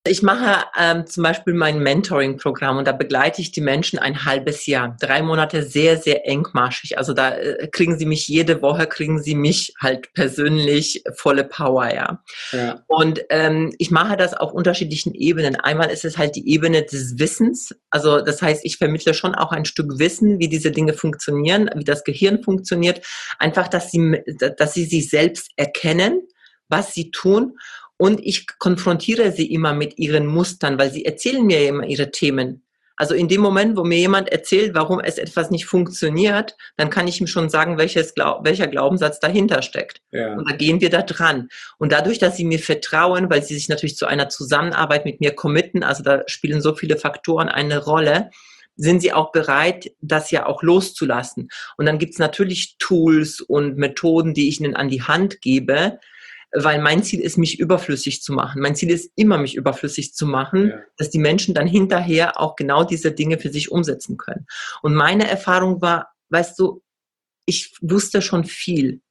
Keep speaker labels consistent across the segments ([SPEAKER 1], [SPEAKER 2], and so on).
[SPEAKER 1] Ich mache zum Beispiel mein Mentoring-Programm und da begleite ich die Menschen ein halbes Jahr. 3 Monate sehr, sehr engmaschig. Also da kriegen sie mich jede Woche, kriegen sie mich halt persönlich volle Power, ja.
[SPEAKER 2] Ja,
[SPEAKER 1] Und ich mache das auf unterschiedlichen Ebenen. Einmal ist es halt die Ebene des Wissens. Also das heißt, ich vermittle schon auch ein Stück Wissen, wie diese Dinge funktionieren, wie das Gehirn funktioniert. Einfach, dass sie sich selbst erkennen, was sie tun. Und ich konfrontiere sie immer mit ihren Mustern, weil sie erzählen mir immer ihre Themen. Also in dem Moment, wo mir jemand erzählt, warum es etwas nicht funktioniert, dann kann ich ihm schon sagen, welcher Glaubenssatz dahinter steckt.
[SPEAKER 2] ja,
[SPEAKER 1] Und da gehen wir da dran. Und dadurch, dass sie mir vertrauen, weil sie sich natürlich zu einer Zusammenarbeit mit mir committen, also da spielen so viele Faktoren eine Rolle, sind sie auch bereit, das ja auch loszulassen. Und dann gibt's natürlich Tools und Methoden, die ich ihnen an die Hand gebe, weil mein Ziel ist, mich überflüssig zu machen. Mein Ziel ist immer, mich überflüssig zu machen,
[SPEAKER 2] ja,
[SPEAKER 1] dass die Menschen dann hinterher auch genau diese Dinge für sich umsetzen können. Und meine Erfahrung war, weißt du, ich wusste schon viel,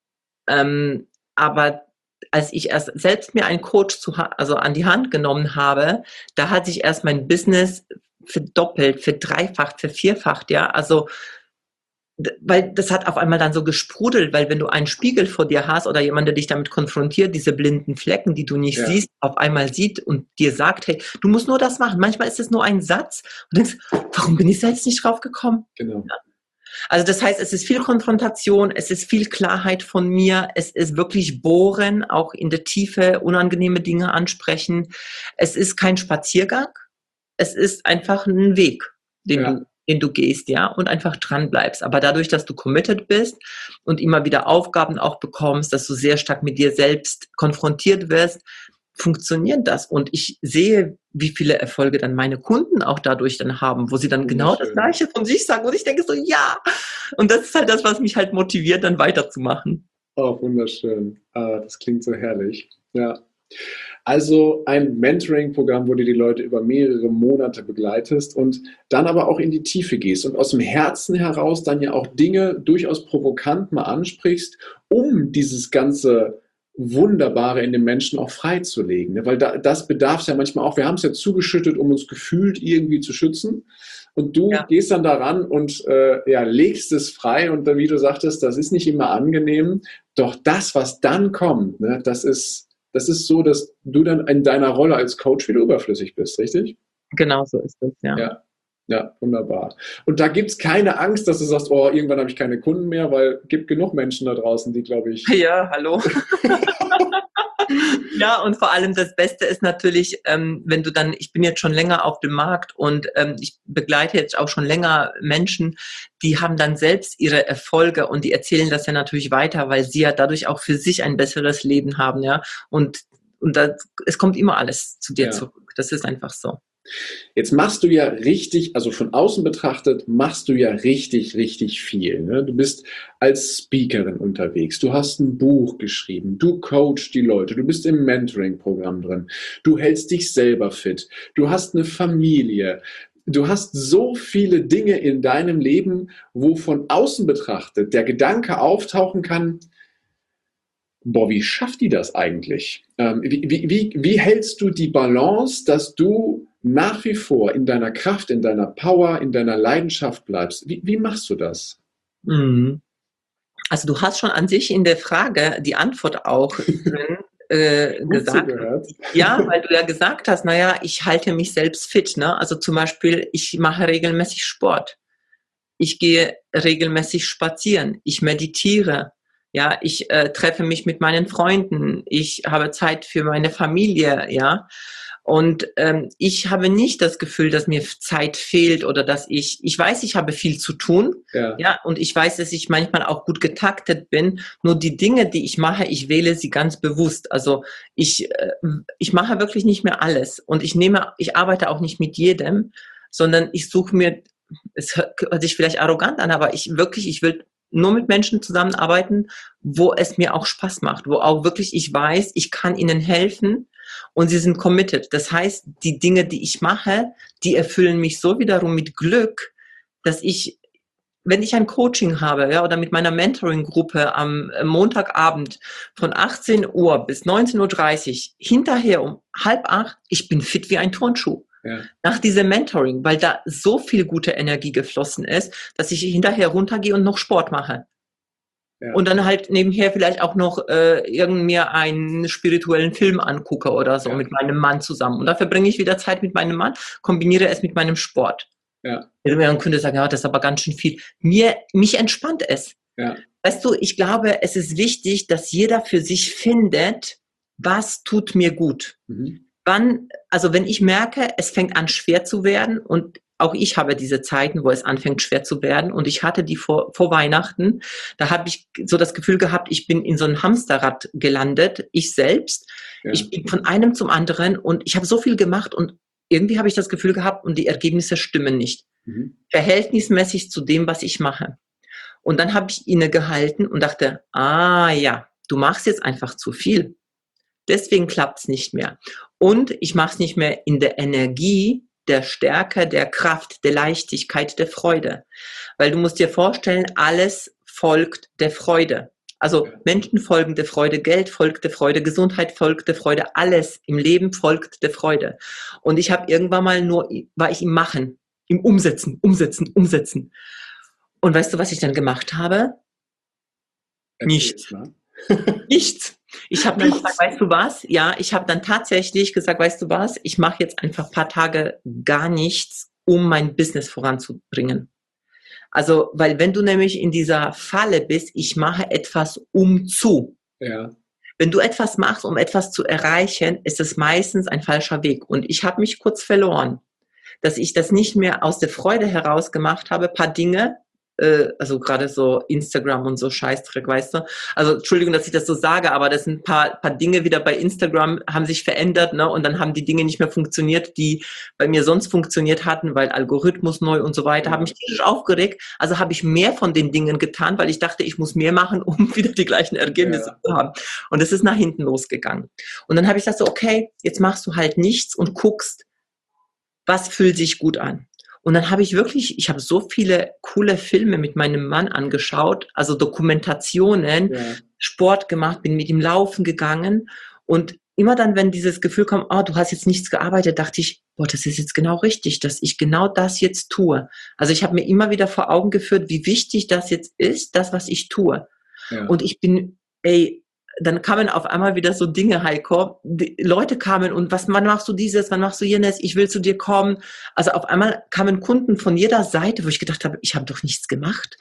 [SPEAKER 1] aber als ich erst selbst mir einen Coach also an die Hand genommen habe, da hat sich erst mein Business verdoppelt, verdreifacht, vervierfacht, ja. Also weil das hat auf einmal dann so gesprudelt, weil wenn du einen Spiegel vor dir hast oder jemand, der dich damit konfrontiert, diese blinden Flecken, die du nicht
[SPEAKER 2] ja,
[SPEAKER 1] siehst, auf einmal sieht und dir sagt, hey, du musst nur das machen. Manchmal ist es nur ein Satz und du denkst, warum bin ich selbst nicht drauf gekommen?
[SPEAKER 2] genau.
[SPEAKER 1] Also das heißt, es ist viel Konfrontation, es ist viel Klarheit von mir, es ist wirklich bohren, auch in der Tiefe unangenehme Dinge ansprechen. Es ist kein Spaziergang, es ist einfach ein Weg,
[SPEAKER 2] Ja,
[SPEAKER 1] den du gehst, ja, und einfach dran bleibst. Aber dadurch, dass du committed bist und immer wieder Aufgaben auch bekommst, dass du sehr stark mit dir selbst konfrontiert wirst, funktioniert das. Und ich sehe, wie viele Erfolge dann meine Kunden auch dadurch dann haben, wo sie dann genau das
[SPEAKER 2] wunderschön.
[SPEAKER 1] Gleiche von sich sagen. Und ich denke so, ja. Und das ist halt das, was mich halt motiviert, dann weiterzumachen.
[SPEAKER 2] Oh, wunderschön. Das klingt so herrlich. Ja. Also ein Mentoring-Programm, wo du die Leute über mehrere Monate begleitest und dann aber auch in die Tiefe gehst und aus dem Herzen heraus dann ja auch Dinge durchaus provokant mal ansprichst, um dieses ganze Wunderbare in den Menschen auch freizulegen. Ne? Weil das bedarf es ja manchmal auch. Wir haben es ja zugeschüttet, um uns gefühlt irgendwie zu schützen. Und du
[SPEAKER 1] Ja,
[SPEAKER 2] gehst dann daran und ja, legst es frei. Und dann, wie du sagtest, das ist nicht immer angenehm. Doch das, was dann kommt, ne, das ist so, dass du dann in deiner Rolle als Coach wieder überflüssig bist, richtig?
[SPEAKER 1] genau so ist es, ja.
[SPEAKER 2] Ja, ja, wunderbar. Und da gibt es keine Angst, dass du sagst, oh, irgendwann habe ich keine Kunden mehr, weil es gibt genug Menschen da draußen, die, glaube ich,
[SPEAKER 1] Ja, hallo. Ja, und vor allem das Beste ist natürlich, wenn du dann, ich bin jetzt schon länger auf dem Markt und ich begleite jetzt auch schon länger Menschen, die haben dann selbst ihre Erfolge und die erzählen das ja natürlich weiter, weil sie ja dadurch auch für sich ein besseres Leben haben, ja. Und es kommt immer alles zu dir
[SPEAKER 2] ja.
[SPEAKER 1] zurück. Das ist einfach so.
[SPEAKER 2] Jetzt machst du ja richtig, also von außen betrachtet, machst du ja richtig, richtig viel. Ne? Du bist als Speakerin unterwegs, du hast ein Buch geschrieben, du coachst die Leute, du bist im Mentoring-Programm drin, du hältst dich selber fit, du hast eine Familie. Du hast so viele Dinge in deinem Leben, wo von außen betrachtet der Gedanke auftauchen kann, boah, wie schafft die das eigentlich? Wie hältst du die Balance, dass du nach wie vor in deiner Kraft, in deiner Power, in deiner Leidenschaft bleibst? Wie machst du das?
[SPEAKER 1] Mhm. Also du hast schon an sich in der Frage die Antwort auch drin
[SPEAKER 2] Gut
[SPEAKER 1] gesagt.
[SPEAKER 2] zugehört.
[SPEAKER 1] Ja, weil du ja gesagt hast, naja, ich halte mich selbst fit. Ne? Also zum Beispiel, ich mache regelmäßig Sport. Ich gehe regelmäßig spazieren. Ich meditiere. Ja, ich treffe mich mit meinen Freunden. Ich habe Zeit für meine Familie. Ja. Und ich habe nicht das Gefühl, dass mir Zeit fehlt oder dass ich weiß, ich habe viel zu tun.
[SPEAKER 2] Ja,
[SPEAKER 1] Ja, und ich weiß, dass ich manchmal auch gut getaktet bin. Nur die Dinge, die ich mache, ich wähle sie ganz bewusst. Also ich mache wirklich nicht mehr alles. Und ich arbeite auch nicht mit jedem, sondern ich suche mir, es hört sich vielleicht arrogant an, aber ich will nur mit Menschen zusammenarbeiten, wo es mir auch Spaß macht, wo auch wirklich ich weiß, ich kann ihnen helfen und sie sind committed. Das heißt, die Dinge, die ich mache, die erfüllen mich so wiederum mit Glück, dass ich wenn ich ein Coaching habe, ja, oder mit meiner Mentoring-Gruppe am Montagabend von 18 Uhr bis 19:30 Uhr, hinterher um 7:30, ich bin fit wie ein Turnschuh.
[SPEAKER 2] Ja.
[SPEAKER 1] Nach diesem Mentoring, weil da so viel gute Energie geflossen ist, dass ich hinterher runtergehe und noch Sport mache.
[SPEAKER 2] Ja.
[SPEAKER 1] Und dann halt nebenher vielleicht auch noch mir einen spirituellen Film angucke oder so,
[SPEAKER 2] Ja.
[SPEAKER 1] mit meinem Mann zusammen. Und da verbringe ich wieder Zeit mit meinem Mann, kombiniere es mit meinem Sport.
[SPEAKER 2] Ja.
[SPEAKER 1] Man könnte sagen, ja, das ist aber ganz schön viel. Mich entspannt es.
[SPEAKER 2] Ja.
[SPEAKER 1] Weißt du, ich glaube, es ist wichtig, dass jeder für sich findet, was tut mir gut.
[SPEAKER 2] Mhm.
[SPEAKER 1] Also wenn ich merke, es fängt an schwer zu werden, und auch ich habe diese Zeiten, wo es anfängt schwer zu werden, und ich hatte die vor Weihnachten, da habe ich so das Gefühl gehabt, ich bin in so ein Hamsterrad gelandet, ich selbst.
[SPEAKER 2] Ja.
[SPEAKER 1] Ich bin von einem zum anderen und ich habe so viel gemacht und irgendwie habe ich das Gefühl gehabt und die Ergebnisse stimmen nicht.
[SPEAKER 2] Mhm.
[SPEAKER 1] Verhältnismäßig zu dem, was ich mache. Und dann habe ich innegehalten und dachte, ja, du machst jetzt einfach zu viel. Deswegen klappt es nicht mehr. Und ich mache es nicht mehr in der Energie, der Stärke, der Kraft, der Leichtigkeit, der Freude. Weil du musst dir vorstellen, alles folgt der Freude. Also Menschen folgen der Freude, Geld folgt der Freude, Gesundheit folgt der Freude, alles im Leben folgt der Freude. Und ich habe irgendwann mal war ich im Machen, im Umsetzen. Und weißt du, was ich dann gemacht habe? Nichts. Nichts. Ich habe dann gesagt, weißt du was? Ja, ich habe dann tatsächlich gesagt, weißt du was? Ich mache jetzt einfach ein paar Tage gar nichts, um mein Business voranzubringen. Also, weil wenn du nämlich in dieser Falle bist, ich mache etwas
[SPEAKER 2] Ja.
[SPEAKER 1] Wenn du etwas machst, um etwas zu erreichen, ist es meistens ein falscher Weg. Und ich habe mich kurz verloren, dass ich das nicht mehr aus der Freude heraus gemacht habe, paar Dinge, also gerade so Instagram und so Scheißdreck, weißt du. Also Entschuldigung, dass ich das so sage, aber das sind ein paar Dinge wieder bei Instagram, haben sich verändert, ne? Und dann haben die Dinge nicht mehr funktioniert, die bei mir sonst funktioniert hatten, weil Algorithmus neu und so weiter, haben mich tierisch aufgeregt. Also habe ich mehr von den Dingen getan, weil ich dachte, ich muss mehr machen, um wieder die gleichen Ergebnisse zu haben. Und es ist nach hinten losgegangen. Und dann habe ich gesagt so, okay, jetzt machst du halt nichts und guckst, was fühlt sich gut an. Und dann habe ich so viele coole Filme mit meinem Mann angeschaut, also Dokumentationen, Sport gemacht, bin mit ihm laufen gegangen. Und immer dann, wenn dieses Gefühl kam, du hast jetzt nichts gearbeitet, dachte ich, das ist jetzt genau richtig, dass ich genau das jetzt tue. Also ich habe mir immer wieder vor Augen geführt, wie wichtig das jetzt ist, das, was ich tue. Ja. Und ich bin, dann kamen auf einmal wieder so Dinge, Heiko. Die Leute kamen und wann machst du dieses, wann machst du jenes, ich will zu dir kommen. Also auf einmal kamen Kunden von jeder Seite, wo ich gedacht habe, ich habe doch nichts gemacht.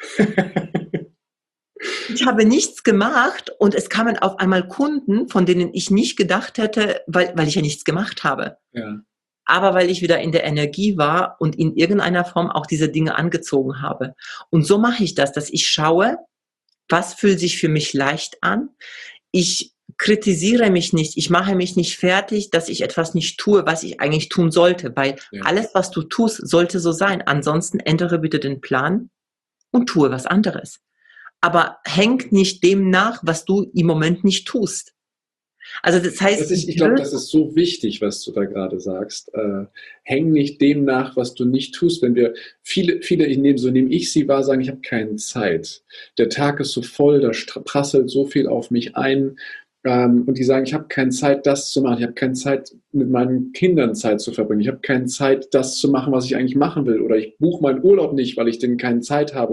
[SPEAKER 1] Ich habe nichts gemacht und es kamen auf einmal Kunden, von denen ich nicht gedacht hätte, weil ich ja nichts gemacht habe.
[SPEAKER 2] Ja.
[SPEAKER 1] Aber weil ich wieder in der Energie war und in irgendeiner Form auch diese Dinge angezogen habe. Und so mache ich das, dass ich schaue, was fühlt sich für mich leicht an. Ich kritisiere mich nicht, ich mache mich nicht fertig, dass ich etwas nicht tue, was ich eigentlich tun sollte, weil alles, was du tust, sollte so sein. Ansonsten ändere bitte den Plan und tue was anderes. Aber häng nicht dem nach, was du im Moment nicht tust. Also das heißt,
[SPEAKER 2] ich glaube, das ist so wichtig, was du da gerade sagst. Häng nicht dem nach, was du nicht tust. Wenn wir viele, nehme ich sie wahr, sagen, ich habe keine Zeit. Der Tag ist so voll, da prasselt so viel auf mich ein. Und die sagen, ich habe keine Zeit, das zu machen. Ich habe keine Zeit, mit meinen Kindern Zeit zu verbringen. Ich habe keine Zeit, das zu machen, was ich eigentlich machen will. Oder ich buche meinen Urlaub nicht, weil ich denn keine Zeit habe.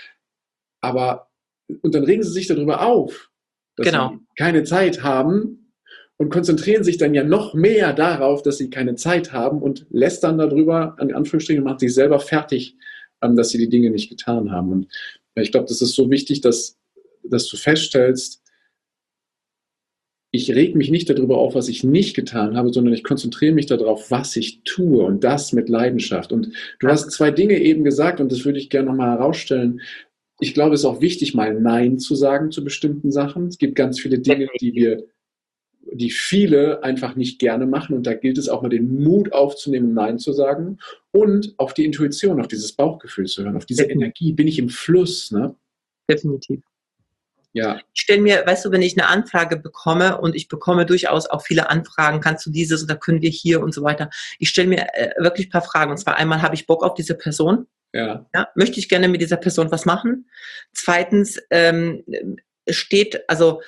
[SPEAKER 2] Und dann regen sie sich darüber auf, dass sie keine Zeit haben und konzentrieren sich dann ja noch mehr darauf, dass sie keine Zeit haben und lästern darüber, in Anführungsstrichen, und machen sich selber fertig, dass sie die Dinge nicht getan haben. Und ich glaube, das ist so wichtig, dass du feststellst, ich reg mich nicht darüber auf, was ich nicht getan habe, sondern ich konzentriere mich darauf, was ich tue, und das mit Leidenschaft. Und du hast zwei Dinge eben gesagt, und das würde ich gerne nochmal herausstellen. Ich glaube, es ist auch wichtig, mal Nein zu sagen zu bestimmten Sachen. Es gibt ganz viele Dinge, die viele einfach nicht gerne machen. Und da gilt es auch mal, den Mut aufzunehmen, Nein zu sagen, und auf die Intuition, auf dieses Bauchgefühl zu hören, auf diese Energie. Bin ich im Fluss? Ne?
[SPEAKER 1] Definitiv.
[SPEAKER 2] Ja.
[SPEAKER 1] Ich stelle mir, weißt du, wenn ich eine Anfrage bekomme, und ich bekomme durchaus auch viele Anfragen, kannst du dieses oder können wir hier und so weiter. Ich stelle mir wirklich ein paar Fragen. Und zwar einmal, habe ich Bock auf diese Person?
[SPEAKER 2] Ja,
[SPEAKER 1] Ja, möchte ich gerne mit dieser Person was machen? Zweitens, also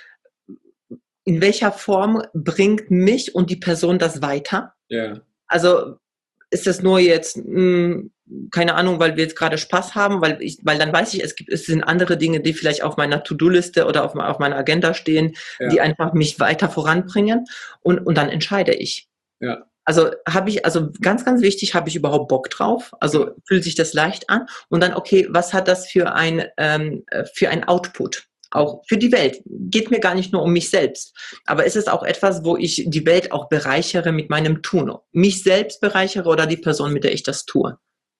[SPEAKER 1] in welcher Form bringt mich und die Person das weiter?
[SPEAKER 2] ja,
[SPEAKER 1] Also ist das nur jetzt, keine Ahnung, weil wir jetzt gerade Spaß haben, weil dann weiß ich, es sind andere Dinge, die vielleicht auf meiner To-Do-Liste oder auf meiner Agenda stehen, die
[SPEAKER 2] ja,
[SPEAKER 1] einfach mich weiter voranbringen und dann entscheide ich.
[SPEAKER 2] ja,
[SPEAKER 1] Also ganz, ganz wichtig, habe ich überhaupt Bock drauf?
[SPEAKER 2] ja,
[SPEAKER 1] Also fühlt sich das leicht an? Und dann, okay, was hat das für ein Output? Auch für die Welt. Geht mir gar nicht nur um mich selbst. Aber ist es auch etwas, wo ich die Welt auch bereichere mit meinem Tun? Mich selbst bereichere oder die Person, mit der ich das tue?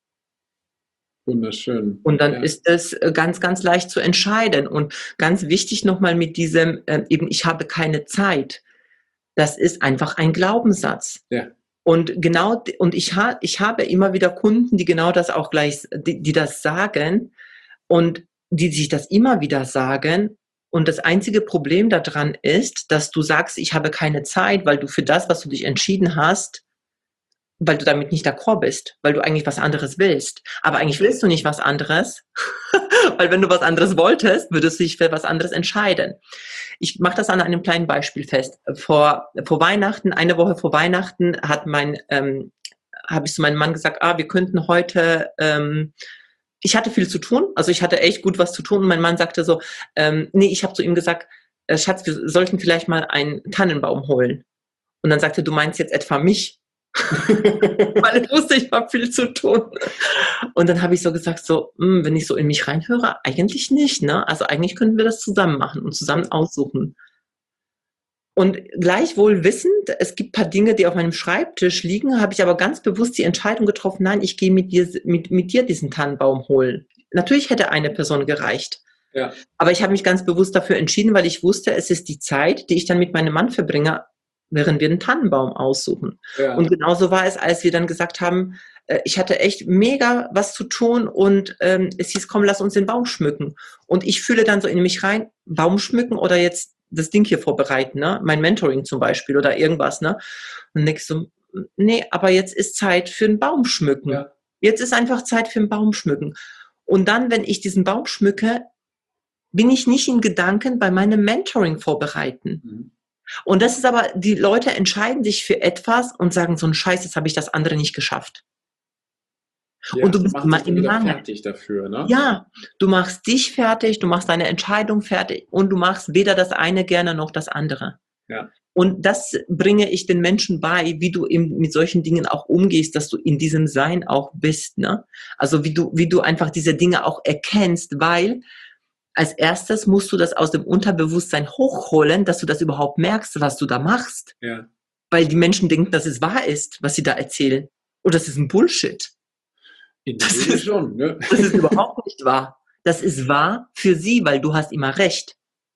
[SPEAKER 2] wunderschön.
[SPEAKER 1] Und dann
[SPEAKER 2] Ja,
[SPEAKER 1] ist es ganz, ganz leicht zu entscheiden. Und ganz wichtig nochmal mit diesem, eben, ich habe keine Zeit. Das ist einfach ein Glaubenssatz.
[SPEAKER 2] ja,
[SPEAKER 1] Und genau, und ich habe immer wieder Kunden, die genau das auch gleich, die das sagen und die sich das immer wieder sagen. Und das einzige Problem daran ist, dass du sagst, ich habe keine Zeit, weil du für das, was du dich entschieden hast, weil du damit nicht d'accord bist, weil du eigentlich was anderes willst. Aber eigentlich willst du nicht was anderes, weil wenn du was anderes wolltest, würdest du dich für was anderes entscheiden. Ich mache das an einem kleinen Beispiel fest. Vor Weihnachten, eine Woche vor Weihnachten, habe ich zu meinem Mann gesagt, wir könnten heute, ich hatte viel zu tun, also ich hatte echt gut was zu tun und mein Mann sagte so, nee, ich habe zu ihm gesagt, Schatz, wir sollten vielleicht mal einen Tannenbaum holen. Und dann sagte, du meinst jetzt etwa mich? Weil ich wusste, ich habe viel zu tun. Und dann habe ich so gesagt, so, wenn ich so in mich reinhöre, eigentlich nicht, ne? Also eigentlich könnten wir das zusammen machen und zusammen aussuchen. Und gleichwohl wissend, es gibt ein paar Dinge, die auf meinem Schreibtisch liegen, habe ich aber ganz bewusst die Entscheidung getroffen, nein, ich gehe mit dir diesen Tannenbaum holen. Natürlich hätte eine Person gereicht.
[SPEAKER 2] ja,
[SPEAKER 1] Aber ich habe mich ganz bewusst dafür entschieden, weil ich wusste, es ist die Zeit, die ich dann mit meinem Mann verbringe, während wir einen Tannenbaum aussuchen. Und
[SPEAKER 2] ja,
[SPEAKER 1] genauso war es, als wir dann gesagt haben, ich hatte echt mega was zu tun und es hieß, komm, lass uns den Baum schmücken. Und ich fühle dann so in mich rein, Baum schmücken oder jetzt das Ding hier vorbereiten, ne? Mein Mentoring zum Beispiel oder irgendwas, ne? Und denkst so, nee, aber jetzt ist Zeit für einen Baum schmücken.
[SPEAKER 2] ja.
[SPEAKER 1] Jetzt ist einfach Zeit für einen Baum schmücken. Und dann, wenn ich diesen Baum schmücke, bin ich nicht in Gedanken bei meinem Mentoring vorbereiten.
[SPEAKER 2] Mhm.
[SPEAKER 1] Und das ist aber, die Leute entscheiden sich für etwas und sagen so ein Scheiß, jetzt habe ich das andere nicht geschafft.
[SPEAKER 2] Ja,
[SPEAKER 1] Und du
[SPEAKER 2] du
[SPEAKER 1] bist
[SPEAKER 2] machst dich
[SPEAKER 1] immer
[SPEAKER 2] dann
[SPEAKER 1] im
[SPEAKER 2] wieder
[SPEAKER 1] Mangel.
[SPEAKER 2] fertig dafür, ne?
[SPEAKER 1] Ja, du machst dich fertig, du machst deine Entscheidung fertig und du machst weder das eine gerne noch das andere.
[SPEAKER 2] Ja,
[SPEAKER 1] Und das bringe ich den Menschen bei, wie du eben mit solchen Dingen auch umgehst, dass du in diesem Sein auch bist, ne? Also wie du einfach diese Dinge auch erkennst, weil als erstes musst du das aus dem Unterbewusstsein hochholen, dass du das überhaupt merkst, was du da machst.
[SPEAKER 2] ja.
[SPEAKER 1] Weil die Menschen denken, dass es wahr ist, was sie da erzählen. Und das ist ein Bullshit.
[SPEAKER 2] In der
[SPEAKER 1] Das
[SPEAKER 2] Regel
[SPEAKER 1] ist,
[SPEAKER 2] schon, ne?
[SPEAKER 1] das ist überhaupt nicht wahr. Das ist wahr für sie, weil du hast immer recht.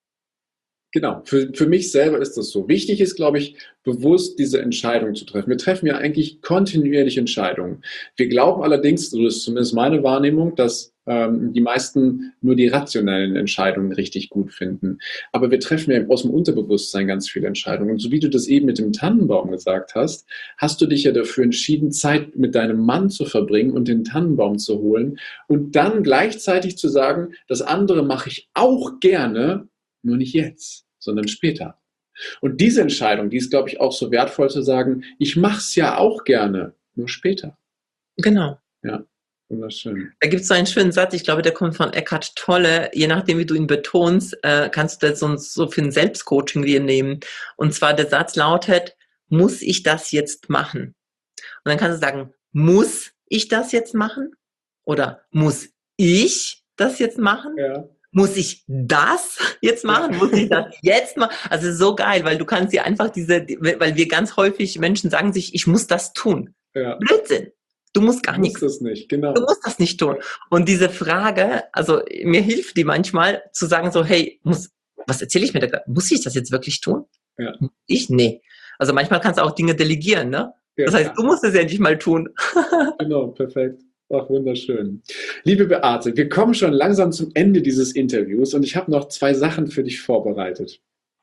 [SPEAKER 2] Genau, für mich selber ist das so. Wichtig ist, glaube ich, bewusst diese Entscheidung zu treffen. Wir treffen ja eigentlich kontinuierlich Entscheidungen. Wir glauben allerdings, so ist zumindest meine Wahrnehmung, dass die meisten nur die rationellen Entscheidungen richtig gut finden. Aber wir treffen ja aus dem Unterbewusstsein ganz viele Entscheidungen. Und so wie du das eben mit dem Tannenbaum gesagt hast, hast du dich ja dafür entschieden, Zeit mit deinem Mann zu verbringen und den Tannenbaum zu holen und dann gleichzeitig zu sagen, das andere mache ich auch gerne, nur nicht jetzt, sondern später. Und diese Entscheidung, die ist, glaube ich, auch so wertvoll zu sagen, ich mache es ja auch gerne, nur später.
[SPEAKER 1] Genau.
[SPEAKER 2] Ja, wunderschön.
[SPEAKER 1] Da gibt es so einen schönen Satz, ich glaube, der kommt von Eckhart Tolle. Je nachdem, wie du ihn betonst, kannst du das so für ein Selbstcoaching dir nehmen. Und zwar der Satz lautet, muss ich das jetzt machen? Und dann kannst du sagen, muss ich das jetzt machen? Oder muss ich das jetzt machen?
[SPEAKER 2] Ja,
[SPEAKER 1] Muss ich das jetzt
[SPEAKER 2] ja,
[SPEAKER 1] machen? Muss ich das jetzt machen? Also so geil, weil du kannst dir einfach weil wir ganz häufig Menschen sagen sich, ich muss das tun.
[SPEAKER 2] ja.
[SPEAKER 1] Blödsinn. Du musst gar
[SPEAKER 2] Muss
[SPEAKER 1] nichts.
[SPEAKER 2] das nicht,
[SPEAKER 1] Du
[SPEAKER 2] genau.
[SPEAKER 1] musst das nicht tun. Und diese Frage, also mir hilft die manchmal zu sagen so, hey, was erzähle ich mir da gerade? Muss ich das jetzt wirklich tun?
[SPEAKER 2] Ja,
[SPEAKER 1] Ich? Nee. Also manchmal kannst du auch Dinge delegieren, ne?
[SPEAKER 2] ja,
[SPEAKER 1] Das heißt,
[SPEAKER 2] klar.
[SPEAKER 1] du musst es ja nicht mal tun.
[SPEAKER 2] Genau, perfekt. Ach, wunderschön. Liebe Beate, wir kommen schon langsam zum Ende dieses Interviews und ich habe noch zwei Sachen für dich vorbereitet.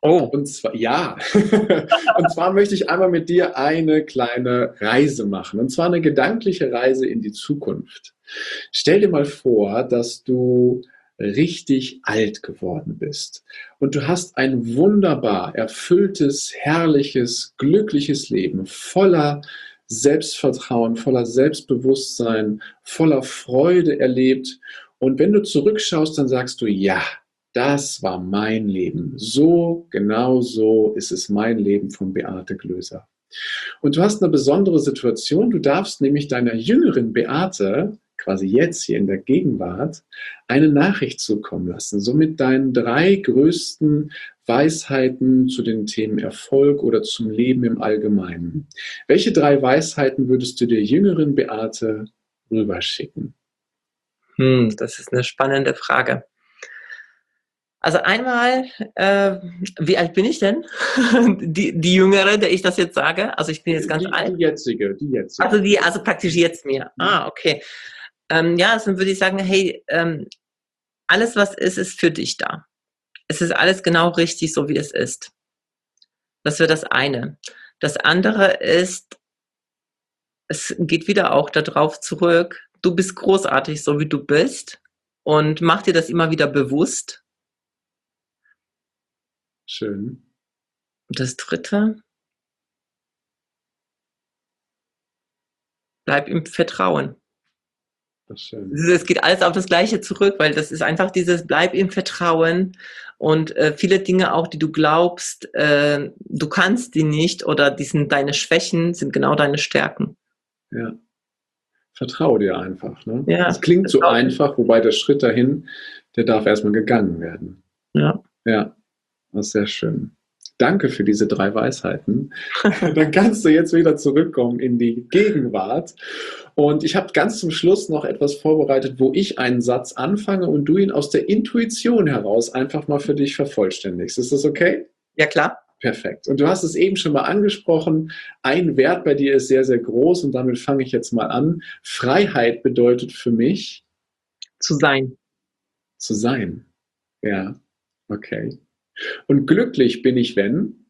[SPEAKER 1] Oh,
[SPEAKER 2] Und zwar, ja, und zwar möchte ich einmal mit dir eine kleine Reise machen. Und zwar eine gedankliche Reise in die Zukunft. Stell dir mal vor, dass du richtig alt geworden bist und du hast ein wunderbar erfülltes, herrliches, glückliches Leben voller Selbstvertrauen, voller Selbstbewusstsein, voller Freude erlebt. Und wenn du zurückschaust, dann sagst du, ja, das war mein Leben. So, genau so ist es mein Leben von Beate Glöser. Und du hast eine besondere Situation. Du darfst nämlich deiner jüngeren Beate, quasi jetzt hier in der Gegenwart, eine Nachricht zukommen lassen. So mit deinen 3 größten Weisheiten zu den Themen Erfolg oder zum Leben im Allgemeinen. Welche 3 Weisheiten würdest du der jüngeren Beate rüberschicken?
[SPEAKER 1] das ist eine spannende Frage. Also einmal, wie alt bin ich denn? Die Jüngere, der ich das jetzt sage. Also ich bin jetzt ganz alt.
[SPEAKER 2] Die jetzige.
[SPEAKER 1] Also praktisch jetzt mir. Ah, okay. Ja, also dann würde ich sagen, hey, alles, was ist für dich da. Es ist alles genau richtig, so wie es ist. Das wäre das eine. Das andere ist, es geht wieder auch darauf zurück, du bist großartig, so wie du bist. Und mach dir das immer wieder bewusst.
[SPEAKER 2] Schön.
[SPEAKER 1] Und das dritte, bleib im Vertrauen.
[SPEAKER 2] Das ist schön.
[SPEAKER 1] Es geht alles auf das Gleiche zurück, weil das ist einfach dieses bleib im Vertrauen und viele Dinge auch, die du glaubst, du kannst die nicht oder die sind deine Schwächen, sind genau deine Stärken.
[SPEAKER 2] Ja. Vertraue dir einfach. Ne?
[SPEAKER 1] Ja,
[SPEAKER 2] das klingt so
[SPEAKER 1] vertrau dir.
[SPEAKER 2] einfach, wobei der Schritt dahin, der darf erstmal gegangen werden.
[SPEAKER 1] Ja.
[SPEAKER 2] Ja, das ist sehr schön. Danke für diese 3 Weisheiten. Dann kannst du jetzt wieder zurückkommen in die Gegenwart. Und ich habe ganz zum Schluss noch etwas vorbereitet, wo ich einen Satz anfange und du ihn aus der Intuition heraus einfach mal für dich vervollständigst. Ist das okay?
[SPEAKER 1] Ja, klar.
[SPEAKER 2] Perfekt. Und du hast es eben schon mal angesprochen. Ein Wert bei dir ist sehr, sehr groß und damit fange ich jetzt mal an. Freiheit bedeutet für mich
[SPEAKER 1] Zu sein.
[SPEAKER 2] zu sein. Ja, okay. Und glücklich bin ich, wenn?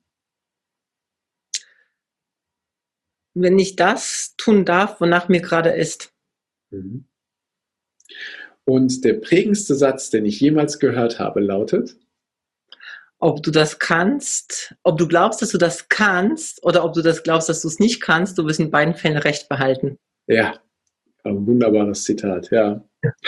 [SPEAKER 1] Wenn ich das tun darf, wonach mir gerade ist.
[SPEAKER 2] Mhm. Und der prägendste Satz, den ich jemals gehört habe, lautet?
[SPEAKER 1] Ob du das kannst, ob du glaubst, dass du das kannst oder ob du das glaubst, dass du es nicht kannst, du wirst in beiden Fällen recht behalten.
[SPEAKER 2] Ja, ein wunderbares Zitat, ja.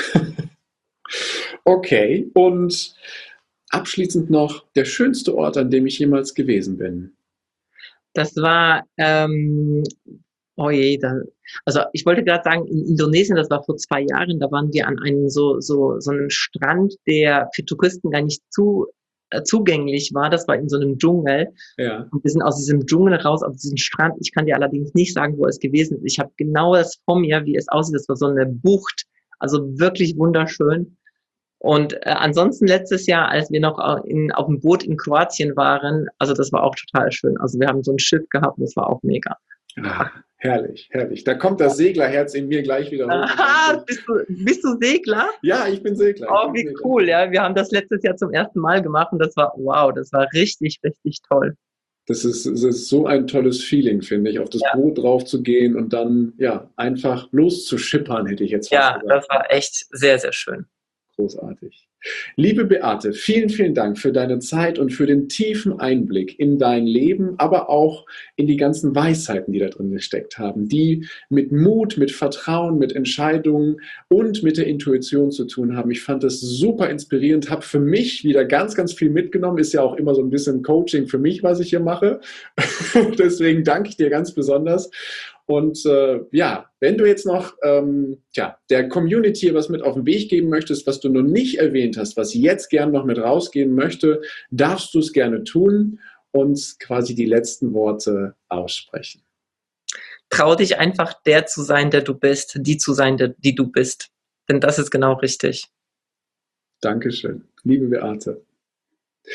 [SPEAKER 2] Okay, und abschließend noch der schönste Ort, an dem ich jemals gewesen bin.
[SPEAKER 1] Das war, oh je, also ich wollte gerade sagen, in Indonesien, das war vor 2 Jahren, da waren wir an einem so einem Strand, der für Touristen gar nicht zugänglich war. Das war in so einem Dschungel.
[SPEAKER 2] Ja,
[SPEAKER 1] Und wir sind aus diesem Dschungel raus auf diesen Strand. Ich kann dir allerdings nicht sagen, wo es gewesen ist. Ich habe genau das vor mir, wie es aussieht. Das war so eine Bucht, also wirklich wunderschön. Und ansonsten letztes Jahr, als wir noch auf dem Boot in Kroatien waren, also das war auch total schön. Also wir haben so ein Schiff gehabt und das war auch mega.
[SPEAKER 2] ah, herrlich, herrlich. Da kommt das Seglerherz in mir gleich wieder hoch.
[SPEAKER 1] Aha, bist du Segler?
[SPEAKER 2] Ja, ich bin Segler.
[SPEAKER 1] Oh, wie cool, ja. Wir haben das letztes Jahr zum ersten Mal gemacht und das war, wow, das war richtig, richtig toll.
[SPEAKER 2] Das ist so ein tolles Feeling, finde ich, auf das
[SPEAKER 1] Ja,
[SPEAKER 2] Boot drauf zu gehen und dann ja einfach loszuschippern, hätte ich jetzt fast
[SPEAKER 1] ja,
[SPEAKER 2] gesagt.
[SPEAKER 1] das war echt sehr, sehr schön.
[SPEAKER 2] Großartig. Liebe Beate, vielen, vielen Dank für deine Zeit und für den tiefen Einblick in dein Leben, aber auch in die ganzen Weisheiten, die da drin gesteckt haben, die mit Mut, mit Vertrauen, mit Entscheidungen und mit der Intuition zu tun haben. Ich fand das super inspirierend, habe für mich wieder ganz, ganz viel mitgenommen. Ist ja auch immer so ein bisschen Coaching für mich, was ich hier mache. Deswegen danke ich dir ganz besonders. Und ja, wenn du jetzt noch der Community was mit auf den Weg geben möchtest, was du noch nicht erwähnt hast, was jetzt gern noch mit rausgehen möchte, darfst du es gerne tun und quasi die letzten Worte aussprechen.
[SPEAKER 1] Trau dich einfach, der zu sein, der du bist, die zu sein, die du bist. Denn das ist genau richtig.
[SPEAKER 2] Dankeschön, liebe Beate.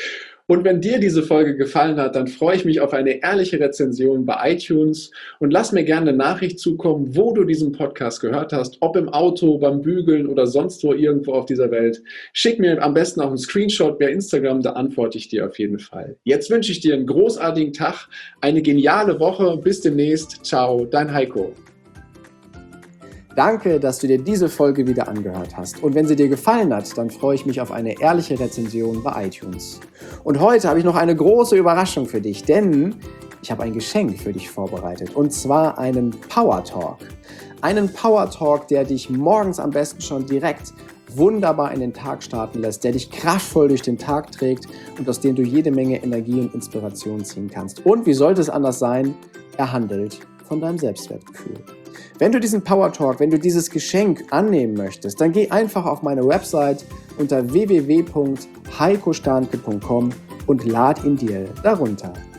[SPEAKER 2] Und wenn dir diese Folge gefallen hat, dann freue ich mich auf eine ehrliche Rezension bei iTunes und lass mir gerne eine Nachricht zukommen, wo du diesen Podcast gehört hast, ob im Auto, beim Bügeln oder sonst wo irgendwo auf dieser Welt. Schick mir am besten auch einen Screenshot per Instagram, da antworte ich dir auf jeden Fall. Jetzt wünsche ich dir einen großartigen Tag, eine geniale Woche. Bis demnächst. Ciao, dein Heiko.
[SPEAKER 3] Danke, dass du dir diese Folge wieder angehört hast. Und wenn sie dir gefallen hat, dann freue ich mich auf eine ehrliche Rezension bei iTunes. Und heute habe ich noch eine große Überraschung für dich, denn ich habe ein Geschenk für dich vorbereitet. Und zwar einen Power Talk. Einen Power Talk, der dich morgens am besten schon direkt wunderbar in den Tag starten lässt, der dich kraftvoll durch den Tag trägt und aus dem du jede Menge Energie und Inspiration ziehen kannst. Und wie sollte es anders sein? Er handelt von deinem Selbstwertgefühl. Wenn du diesen Power Talk, wenn du dieses Geschenk annehmen möchtest, dann geh einfach auf meine Website unter www.heikostandke.com und lad ihn dir darunter.